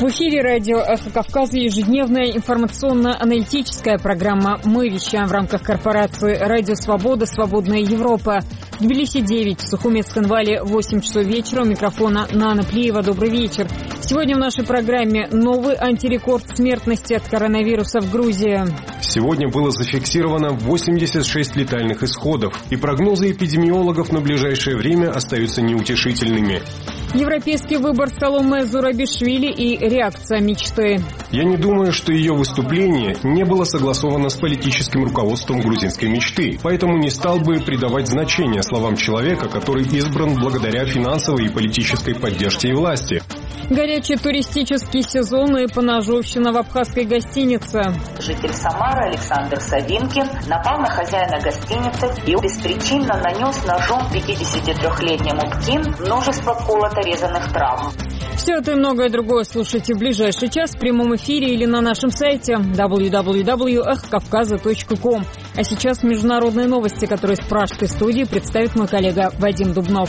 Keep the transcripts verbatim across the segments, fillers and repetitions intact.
В эфире радио «Эхо Кавказа» ежедневная информационно-аналитическая программа. Мы вещаем в рамках корпорации «Радио Свобода. Свободная Европа». В Тбилиси девять, в Сухуме Цхинвале восемь часов вечера. У микрофона Нана Плиева. Добрый вечер. Сегодня в нашей программе новый антирекорд смертности от коронавируса в Грузии. Сегодня было зафиксировано восемьдесят шесть летальных исходов, и прогнозы эпидемиологов на ближайшее время остаются неутешительными. Европейский выбор Саломе Зурабишвили и реакция мечты. Я не думаю, что ее выступление не было согласовано с политическим руководством грузинской мечты, поэтому не стал бы придавать значение словам человека, который избран благодаря финансовой и политической поддержке и власти. Горячий туристический сезон и поножовщина в абхазской гостинице. Житель Самары Александр Савинкин напал на хозяина гостиницы и беспричинно нанес ножом пятидесятитрёхлетнему ПТИН множество колото-резанных травм. Все это и многое другое слушайте в ближайший час в прямом эфире или на нашем сайте дабл ю дабл ю дабл ю точка эхо кавказа точка ком. А сейчас международные новости, которые с пражской студии представит мой коллега Вадим Дубнов.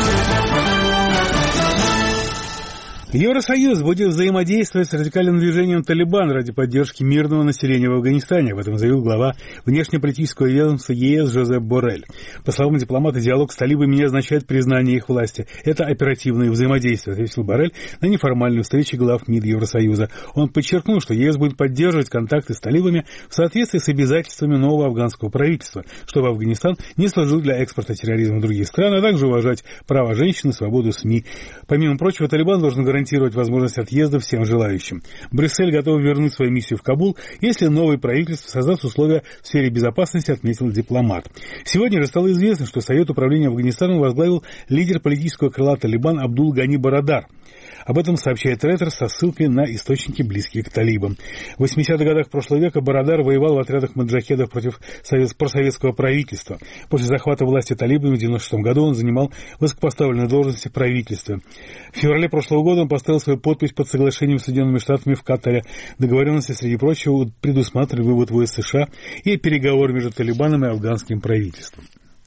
Евросоюз будет взаимодействовать с радикальным движением «Талибан» ради поддержки мирного населения в Афганистане. Об этом заявил глава внешнеполитического ведомства ЕС Жозеп Боррель. По словам дипломата, диалог с талибами не означает признание их власти. Это оперативное взаимодействие, ответил Боррель на неформальной встрече глав МИД Евросоюза. Он подчеркнул, что ЕС будет поддерживать контакты с талибами в соответствии с обязательствами нового афганского правительства, чтобы Афганистан не служил для экспорта терроризма в другие страны, а также уважать права женщин и свободу СМИ. Помимо прочего, Талибан должен гарантировать гарантировать возможность отъезда всем желающим. Брюссель готов вернуть свою миссию в Кабул, если новое правительство создаст условия в сфере безопасности, отметил дипломат. Сегодня же стало известно, что Совет управления Афганистаном возглавил лидер политического крыла Талибан Абдул Гани Барадар. Об этом сообщает Рейтер со ссылкой на источники, близкие к талибам. В восьмидесятых годах прошлого века Барадар воевал в отрядах маджахедов против совет... просоветского правительства. После захвата власти талибами в девяносто шестом году он занимал высокопоставленные должности в правительстве. В феврале прошлого года он поставил свою подпись под соглашением с Соединенными Штатами в Катаре. Договоренности, среди прочего, предусматривали вывод войск США и переговоры между Талибаном и афганским правительством.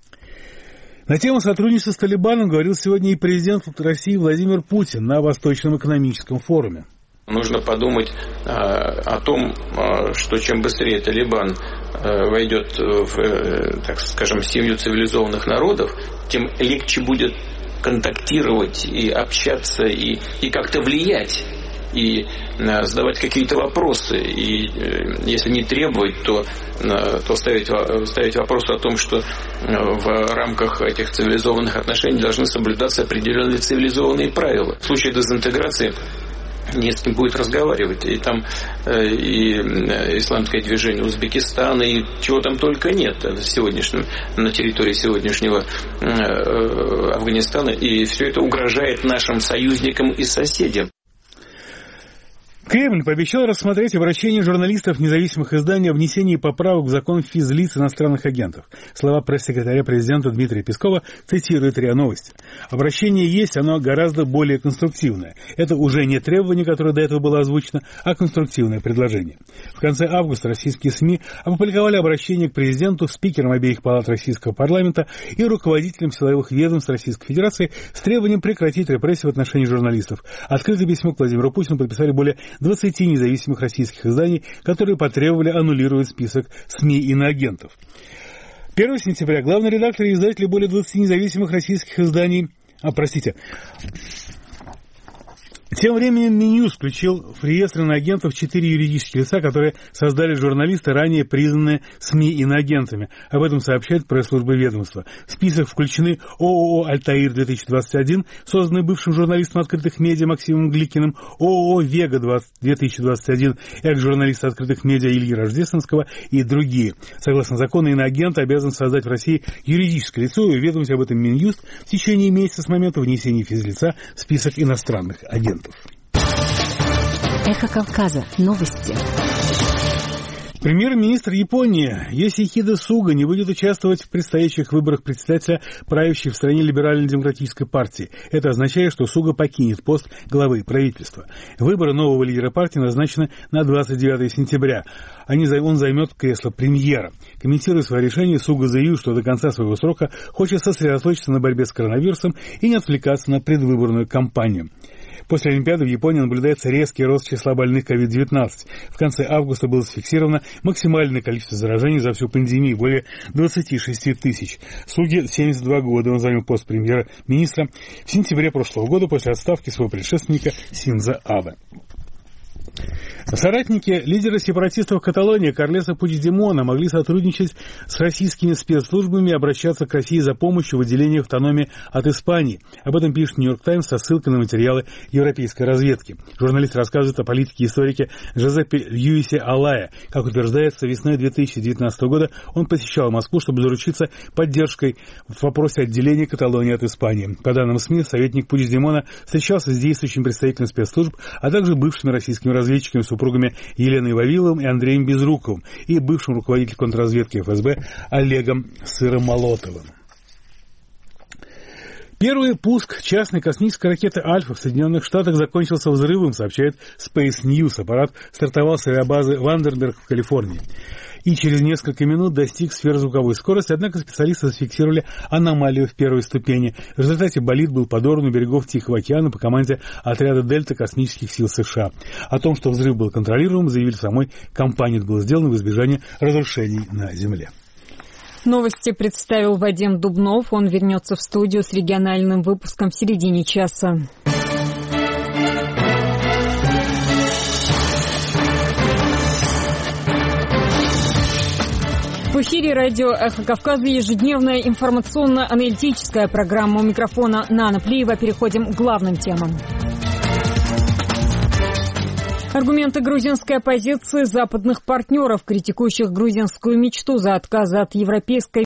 На тему сотрудничества с Талибаном говорил сегодня и президент России Владимир Путин на Восточном экономическом форуме. Нужно подумать а, о том, а, что чем быстрее Талибан а, войдет в, а, так скажем, семью цивилизованных народов, тем легче будет контактировать и общаться, и, и как-то влиять, и а, задавать какие-то вопросы. И а, если не требовать, то, а, то ставить, ставить вопрос о том, что а, в рамках этих цивилизованных отношений должны соблюдаться определенные цивилизованные правила. В случае дезинтеграции не с кем будет разговаривать. И там э, и исламское движение Узбекистана, и чего там только нет сегодняшнем, на территории сегодняшнего э, Афганистана. И все это угрожает нашим союзникам и соседям. Кремль пообещал рассмотреть обращение журналистов независимых изданий о внесении поправок в закон физлиц иностранных агентов. Слова пресс-секретаря президента Дмитрия Пескова цитирует РИА Новости. Обращение есть, оно гораздо более конструктивное. Это уже не требование, которое до этого было озвучено, а конструктивное предложение. В конце августа российские СМИ опубликовали обращение к президенту, спикерам обеих палат российского парламента и руководителям силовых ведомств Российской Федерации с требованием прекратить репрессии в отношении журналистов. Открытое письмо к Владимиру Путину подписали более двадцати независимых российских изданий, которые потребовали аннулировать список СМИ иноагентов. первого сентября главный редактор и издатели более двадцати независимых российских изданий... А, простите... Тем временем Минюст включил в реестр иноагентов четыре юридических лица, которые создали журналисты, ранее признанные СМИ иноагентами. Об этом сообщает пресс-служба ведомства. В список включены ООО «Альтаир-две тысячи двадцать один», созданный бывшим журналистом открытых медиа Максимом Гликиным, ООО «Вега-две тысячи двадцать один», экс-журналист открытых медиа Ильи Рождественского и другие. Согласно закону, иноагент обязан создать в России юридическое лицо и уведомить об этом Минюст в течение месяца с момента внесения физлица в список иностранных агентов. Эхо Кавказа. Новости. Премьер-министр Японии Йосихиде Суга не будет участвовать в предстоящих выборах председателя правящей в стране либерально-демократической партии. Это означает, что Суга покинет пост главы правительства. Выборы нового лидера партии назначены на двадцать девятого сентября. Он займет кресло премьера. Комментируя свое решение, Суга заявил, что до конца своего срока хочет сосредоточиться на борьбе с коронавирусом и не отвлекаться на предвыборную кампанию. После Олимпиады в Японии наблюдается резкий рост числа больных ковид девятнадцать. В конце августа было зафиксировано максимальное количество заражений за всю пандемию – более двадцать шесть тысяч. Суги, семьдесят два года, он занял пост премьер-министра в сентябре прошлого года после отставки своего предшественника Синдзо Абе. Соратники лидера сепаратистов в Каталонии Карлеса Пучдемона могли сотрудничать с российскими спецслужбами и обращаться к России за помощью в отделении автономии от Испании. Об этом пишет «Нью-Йорк Таймс» со ссылкой на материалы европейской разведки. Журналист рассказывает о политике историка Жозепе Льюисе Алая. Как утверждается, весной две тысячи девятнадцатого года он посещал Москву, чтобы заручиться поддержкой в вопросе отделения Каталонии от Испании. По данным СМИ, советник Пучдемона встречался с действующим представителем спецслужб, а также бывшими российскими разведчиками, супругами Еленой Вавиловым и Андреем Безруковым и бывшим руководителем контрразведки эф эс бэ Олегом Сыромолотовым. Первый пуск частной космической ракеты «Альфа» в Соединенных Штатах закончился взрывом, сообщает Space News. Аппарат стартовал с авиабазы Вандерберг в Калифорнии и через несколько минут достиг сверхзвуковой скорости, однако специалисты зафиксировали аномалию в первой ступени. В результате болид был подорван у берегов Тихого океана по команде отряда «Дельта» космических сил США. О том, что взрыв был контролируем, заявили в самой компании. Это было сделано в избежание разрушений на Земле. Новости представил Вадим Дубнов. Он вернется в студию с региональным выпуском в середине часа. В эфире радио «Эхо Кавказа» ежедневная информационно-аналитическая программа. У микрофона Нана Плиева. Переходим к главным темам. Аргументы грузинской оппозиции западных партнеров, критикующих грузинскую мечту за отказ от европейской